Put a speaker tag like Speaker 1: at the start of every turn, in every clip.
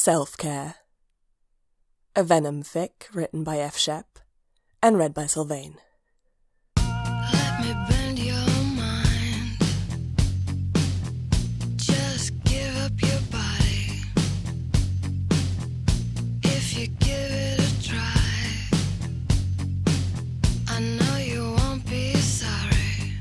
Speaker 1: Self-Care. A Venom fic written by F. Shep and read by Sylvain.
Speaker 2: Let me bend your mind. Just give up your body. If you give it a try, I know you won't be sorry.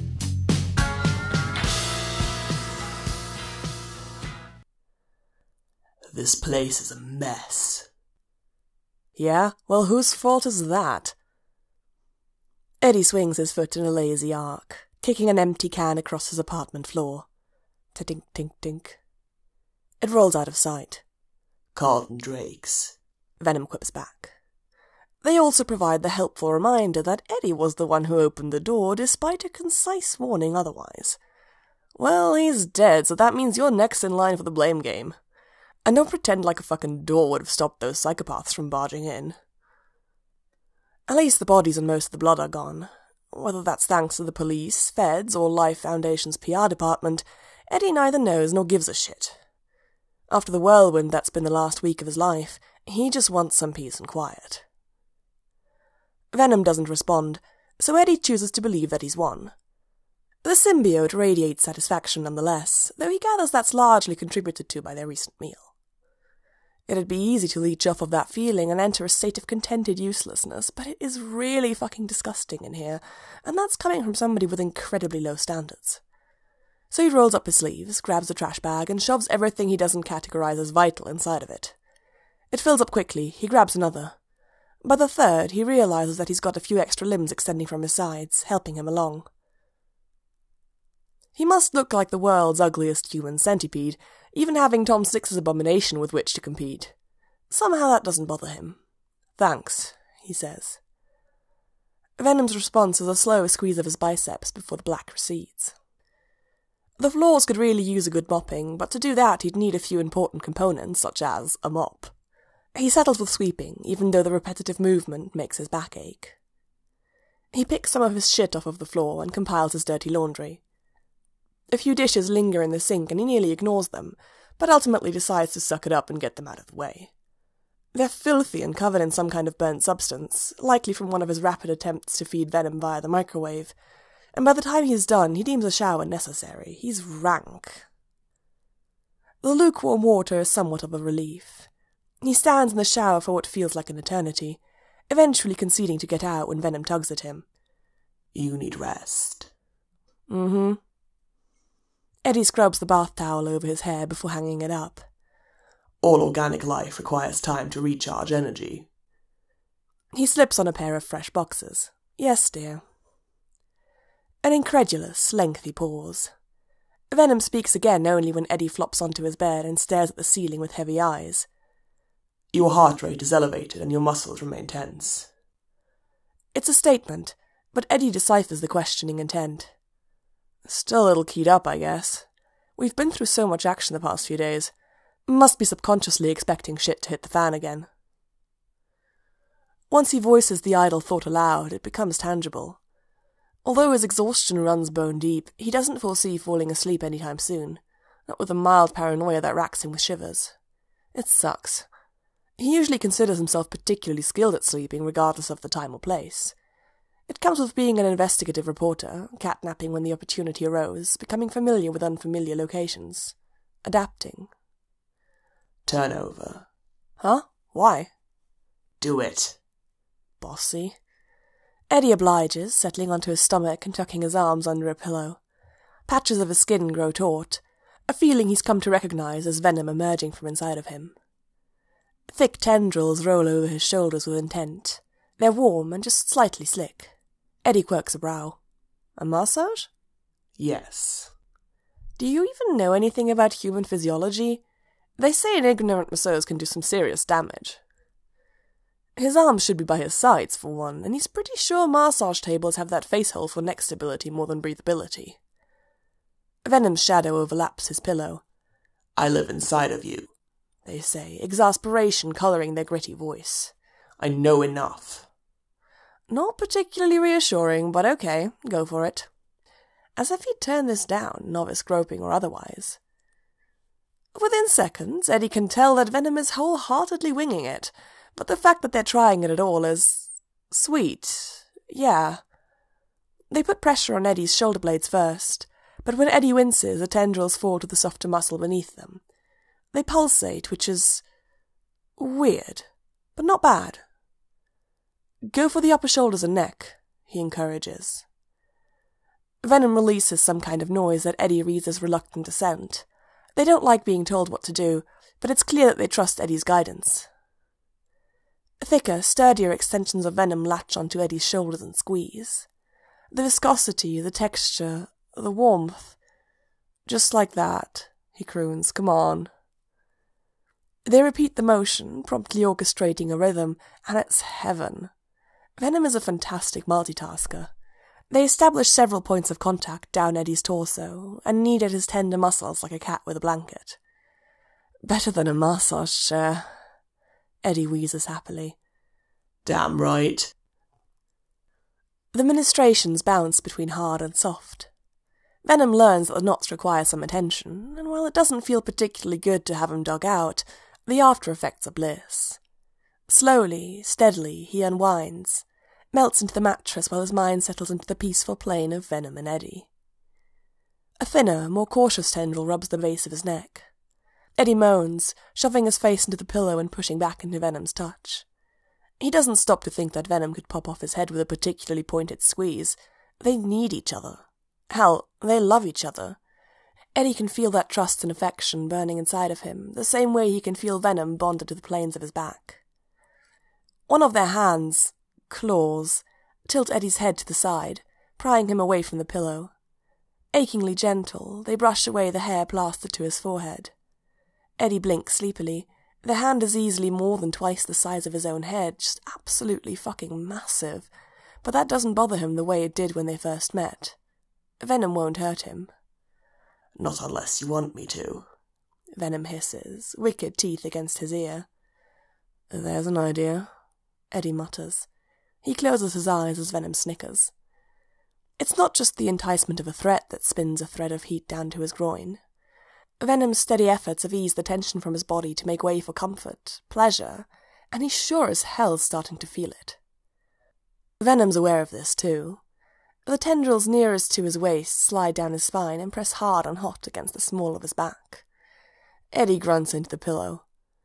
Speaker 3: This place is a mess.
Speaker 1: Yeah? Well, whose fault is that? Eddie swings his foot in a lazy arc, kicking an empty can across his apartment floor. Tink, tink, tink. It rolls out of sight.
Speaker 3: Carlton Drakes.
Speaker 1: Venom quips back. They also provide the helpful reminder that Eddie was the one who opened the door, despite a concise warning otherwise. Well, he's dead, so that means you're next in line for the blame game. And don't pretend like a fucking door would have stopped those psychopaths from barging in. At least the bodies and most of the blood are gone. Whether that's thanks to the police, feds, or Life Foundation's PR department, Eddie neither knows nor gives a shit. After the whirlwind that's been the last week of his life, he just wants some peace and quiet. Venom doesn't respond, so Eddie chooses to believe that he's won. The symbiote radiates satisfaction nonetheless, though he gathers that's largely contributed to by their recent meal. It'd be easy to leech off of that feeling and enter a state of contented uselessness, but it is really fucking disgusting in here, and that's coming from somebody with incredibly low standards. So he rolls up his sleeves, grabs a trash bag, and shoves everything he doesn't categorize as vital inside of it. It fills up quickly, he grabs another. By the third, he realizes that he's got a few extra limbs extending from his sides, helping him along. He must look like the world's ugliest human centipede, even having Tom Six's abomination with which to compete. Somehow that doesn't bother him. Thanks, he says. Venom's response is a slow squeeze of his biceps before the black recedes. The floors could really use a good mopping, but to do that he'd need a few important components, such as a mop. He settles with sweeping, even though the repetitive movement makes his back ache. He picks some of his shit off of the floor and compiles his dirty laundry. A few dishes linger in the sink and he nearly ignores them, but ultimately decides to suck it up and get them out of the way. They're filthy and covered in some kind of burnt substance, likely from one of his rapid attempts to feed Venom via the microwave, and by the time he's done, he deems a shower necessary. He's rank. The lukewarm water is somewhat of a relief. He stands in the shower for what feels like an eternity, eventually conceding to get out when Venom tugs at him.
Speaker 3: You need rest.
Speaker 1: Mm-hmm. Eddie scrubs the bath towel over his hair before hanging it up.
Speaker 3: All organic life requires time to recharge energy.
Speaker 1: He slips on a pair of fresh boxers. Yes, dear. An incredulous, lengthy pause. Venom speaks again only when Eddie flops onto his bed and stares at the ceiling with heavy eyes.
Speaker 3: Your heart rate is elevated and your muscles remain tense.
Speaker 1: It's a statement, but Eddie deciphers the questioning intent. Still a little keyed up, I guess. We've been through so much action the past few days. Must be subconsciously expecting shit to hit the fan again. Once he voices the idle thought aloud, it becomes tangible. Although his exhaustion runs bone deep, he doesn't foresee falling asleep anytime soon, not with a mild paranoia that racks him with shivers. It sucks. He usually considers himself particularly skilled at sleeping, regardless of the time or place. It comes with being an investigative reporter, catnapping when the opportunity arose, becoming familiar with unfamiliar locations. Adapting.
Speaker 3: Turn over.
Speaker 1: Huh? Why?
Speaker 3: Do it.
Speaker 1: Bossy. Eddie obliges, settling onto his stomach and tucking his arms under a pillow. Patches of his skin grow taut, a feeling he's come to recognize as venom emerging from inside of him. Thick tendrils roll over his shoulders with intent. They're warm and just slightly slick. Eddie quirks a brow. A massage?
Speaker 3: Yes.
Speaker 1: Do you even know anything about human physiology? They say an ignorant masseur can do some serious damage. His arms should be by his sides, for one, and he's pretty sure massage tables have that face hole for neck stability more than breathability. Venom's shadow overlaps his pillow.
Speaker 3: I live inside of you,
Speaker 1: they say, exasperation colouring their gritty voice.
Speaker 3: I know enough.
Speaker 1: Not particularly reassuring, but okay, go for it. As if he'd turn this down, novice groping or otherwise. Within seconds, Eddie can tell that Venom is wholeheartedly winging it, but the fact that they're trying it at all is sweet. Yeah. They put pressure on Eddie's shoulder blades first, but when Eddie winces, the tendrils fall to the softer muscle beneath them. They pulsate, which is weird, but not bad. Go for the upper shoulders and neck, he encourages. Venom releases some kind of noise that Eddie reads as reluctant assent. They don't like being told what to do, but it's clear that they trust Eddie's guidance. Thicker, sturdier extensions of Venom latch onto Eddie's shoulders and squeeze. The viscosity, the texture, the warmth. Just like that, he croons. Come on. They repeat the motion, promptly orchestrating a rhythm, and it's heaven. Venom is a fantastic multitasker. They establish several points of contact down Eddie's torso, and knead at his tender muscles like a cat with a blanket. Better than a massage chair, Eddie wheezes happily.
Speaker 3: Damn right.
Speaker 1: The ministrations bounce between hard and soft. Venom learns that the knots require some attention, and while it doesn't feel particularly good to have him dug out, the after-effects are bliss. Slowly, steadily, he unwinds, melts into the mattress while his mind settles into the peaceful plane of Venom and Eddie. A thinner, more cautious tendril rubs the base of his neck. Eddie moans, shoving his face into the pillow and pushing back into Venom's touch. He doesn't stop to think that Venom could pop off his head with a particularly pointed squeeze. They need each other. Hell, they love each other. Eddie can feel that trust and affection burning inside of him, the same way he can feel Venom bonded to the planes of his back. One of their hands, claws, tilt Eddie's head to the side, prying him away from the pillow. Achingly gentle, they brush away the hair plastered to his forehead. Eddie blinks sleepily. The hand is easily more than twice the size of his own head, just absolutely fucking massive, but that doesn't bother him the way it did when they first met. Venom won't hurt him.
Speaker 3: Not unless you want me to,
Speaker 1: Venom hisses, wicked teeth against his ear. There's an idea, Eddie mutters. He closes his eyes as Venom snickers. It's not just the enticement of a threat that spins a thread of heat down to his groin. Venom's steady efforts have eased the tension from his body to make way for comfort, pleasure, and he's sure as hell's starting to feel it. Venom's aware of this, too. The tendrils nearest to his waist slide down his spine and press hard and hot against the small of his back. Eddie grunts into the pillow.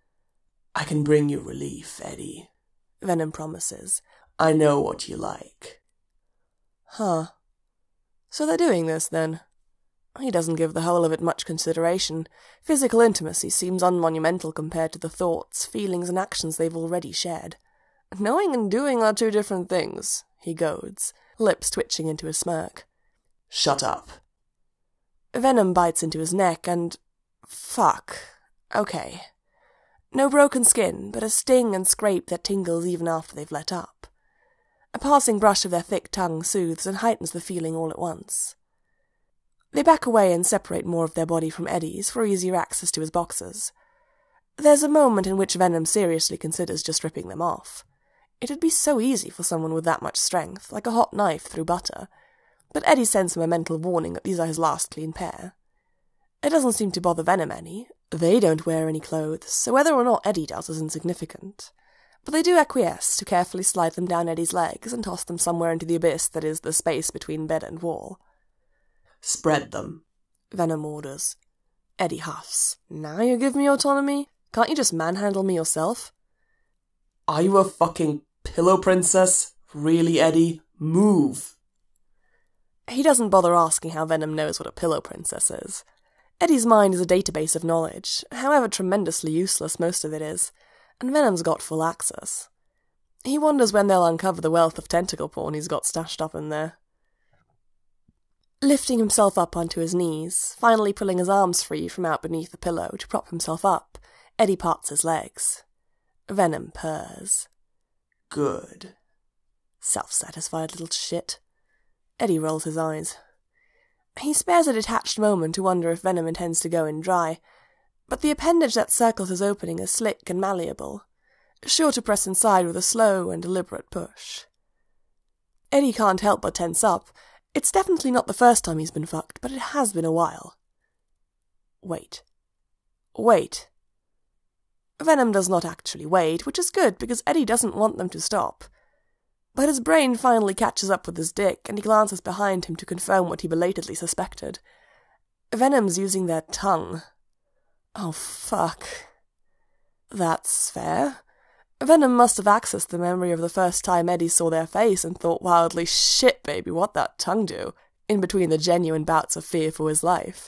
Speaker 3: I can bring you relief, Eddie,
Speaker 1: Venom promises.
Speaker 3: I know what you like.
Speaker 1: Huh. So they're doing this, then? He doesn't give the whole of it much consideration. Physical intimacy seems unmonumental compared to the thoughts, feelings, and actions they've already shared. Knowing and doing are two different things, he goads, lips twitching into a smirk.
Speaker 3: Shut up.
Speaker 1: Venom bites into his neck and... fuck. Okay. No broken skin, but a sting and scrape that tingles even after they've let up. A passing brush of their thick tongue soothes and heightens the feeling all at once. They back away and separate more of their body from Eddie's for easier access to his boxers. There's a moment in which Venom seriously considers just ripping them off. It'd be so easy for someone with that much strength, like a hot knife through butter, but Eddie sends him a mental warning that these are his last clean pair. It doesn't seem to bother Venom any. They don't wear any clothes, so whether or not Eddie does is insignificant. But they do acquiesce to carefully slide them down Eddie's legs and toss them somewhere into the abyss that is the space between bed and wall.
Speaker 3: Spread them,
Speaker 1: Venom orders. Eddie huffs. Now you give me autonomy? Can't you just manhandle me yourself?
Speaker 3: Are you a fucking pillow princess? Really, Eddie? Move!
Speaker 1: He doesn't bother asking how Venom knows what a pillow princess is. Eddie's mind is a database of knowledge, however tremendously useless most of it is, and Venom's got full access. He wonders when they'll uncover the wealth of tentacle porn he's got stashed up in there. Lifting himself up onto his knees, finally pulling his arms free from out beneath the pillow to prop himself up, Eddie parts his legs. Venom purrs.
Speaker 3: Good.
Speaker 1: Self-satisfied little shit. Eddie rolls his eyes. He spares a detached moment to wonder if Venom intends to go in dry, but the appendage that circles his opening is slick and malleable, sure to press inside with a slow and deliberate push. Eddie can't help but tense up. It's definitely not the first time he's been fucked, but it has been a while. Wait. Wait. Venom does not actually wait, which is good because Eddie doesn't want them to stop. But his brain finally catches up with his dick, and he glances behind him to confirm what he belatedly suspected. Venom's using their tongue. Oh, fuck. That's fair. Venom must have accessed the memory of the first time Eddie saw their face and thought wildly, shit, baby, what that tongue do, in between the genuine bouts of fear for his life.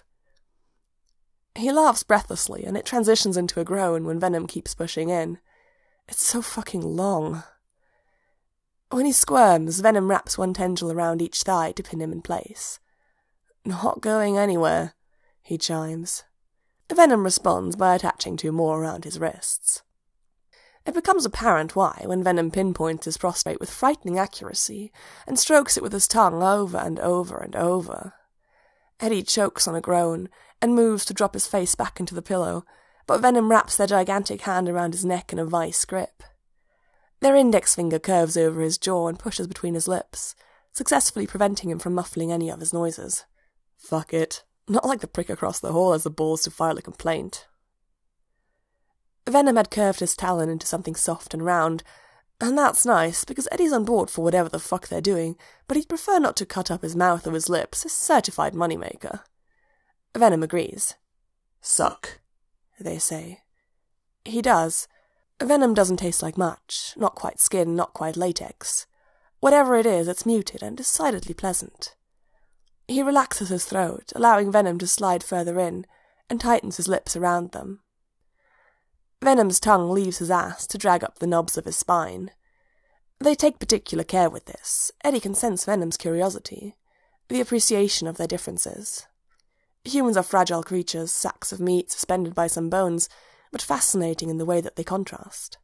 Speaker 1: He laughs breathlessly, and it transitions into a groan when Venom keeps pushing in. It's so fucking long. When he squirms, Venom wraps one tendril around each thigh to pin him in place. Not going anywhere, he chimes. Venom responds by attaching two more around his wrists. It becomes apparent why when Venom pinpoints his prostrate with frightening accuracy and strokes it with his tongue over and over and over. Eddie chokes on a groan and moves to drop his face back into the pillow, but Venom wraps their gigantic hand around his neck in a vice grip. Their index finger curves over his jaw and pushes between his lips, successfully preventing him from muffling any of his noises. Fuck it. Not like the prick across the hall has the balls to file a complaint. Venom had curved his talon into something soft and round, and that's nice, because Eddie's on board for whatever the fuck they're doing, but he'd prefer not to cut up his mouth or his lips, a certified moneymaker. Venom agrees.
Speaker 3: Suck,
Speaker 1: they say. He does. Venom doesn't taste like much, not quite skin, not quite latex. Whatever it is, it's muted and decidedly pleasant. He relaxes his throat, allowing Venom to slide further in, and tightens his lips around them. Venom's tongue leaves his ass to drag up the knobs of his spine. They take particular care with this. Eddie can sense Venom's curiosity, the appreciation of their differences. Humans are fragile creatures, sacks of meat suspended by some bones, but fascinating in the way that they contrast.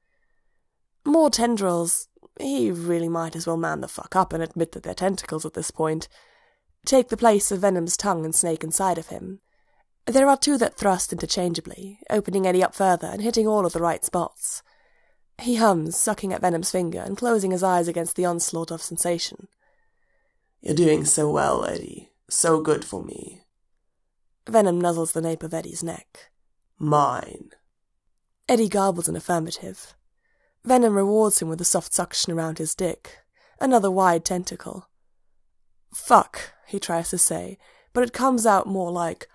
Speaker 1: More tendrils, he really might as well man the fuck up and admit that they're tentacles at this point, take the place of Venom's tongue and snake inside of him. There are two that thrust interchangeably, opening Eddie up further and hitting all of the right spots. He hums, sucking at Venom's finger and closing his eyes against the onslaught of sensation.
Speaker 3: You're doing so well, Eddie. So good for me.
Speaker 1: Venom nuzzles the nape of Eddie's neck.
Speaker 3: Mine.
Speaker 1: Eddie garbles an affirmative. Venom rewards him with a soft suction around his dick. Another wide tentacle. Fuck, he tries to say, but it comes out more like,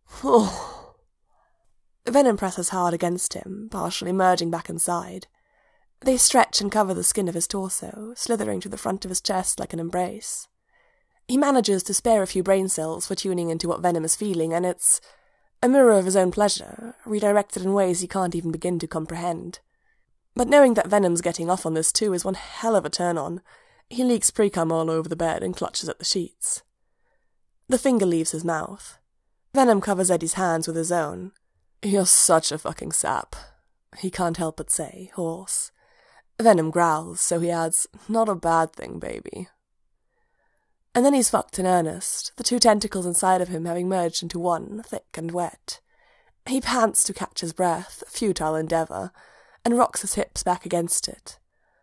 Speaker 1: oh. Venom presses hard against him, partially merging back inside. They stretch and cover the skin of his torso, slithering to the front of his chest like an embrace. He manages to spare a few brain cells for tuning into what Venom is feeling, and it's a mirror of his own pleasure, redirected in ways he can't even begin to comprehend. But knowing that Venom's getting off on this too is one hell of a turn-on. He leaks pre-cum all over the bed and clutches at the sheets. The finger leaves his mouth. Venom covers Eddie's hands with his own. You're such a fucking sap, he can't help but say, hoarse. Venom growls, so he adds, not a bad thing, baby. And then he's fucked in earnest, the two tentacles inside of him having merged into one, thick and wet. He pants to catch his breath, a futile endeavour, and rocks his hips back against it.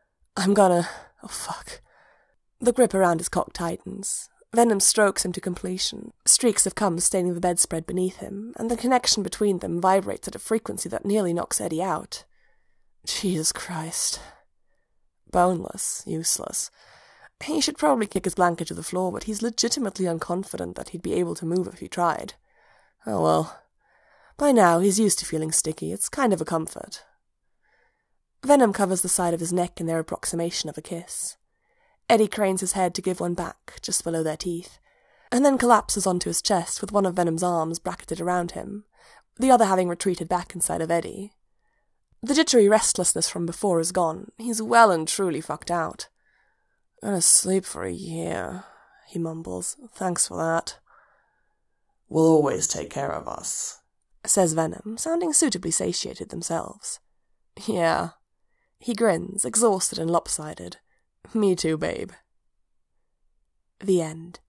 Speaker 1: Oh fuck. The grip around his cock tightens. Venom strokes him to completion, streaks of cum staining the bedspread beneath him, and the connection between them vibrates at a frequency that nearly knocks Eddie out. Jesus Christ. Boneless, useless. He should probably kick his blanket to the floor, but he's legitimately unconfident that he'd be able to move if he tried. Oh well. By now, he's used to feeling sticky. It's kind of a comfort. Venom covers the side of his neck in their approximation of a kiss. Eddie cranes his head to give one back, just below their teeth, and then collapses onto his chest with one of Venom's arms bracketed around him, the other having retreated back inside of Eddie. The jittery restlessness from before is gone. He's well and truly fucked out. Gonna sleep for a year, he mumbles. Thanks for that.
Speaker 3: Will always take care of us,
Speaker 1: says Venom, sounding suitably satiated themselves. Yeah. He grins, exhausted and lopsided. Me too, babe. The end.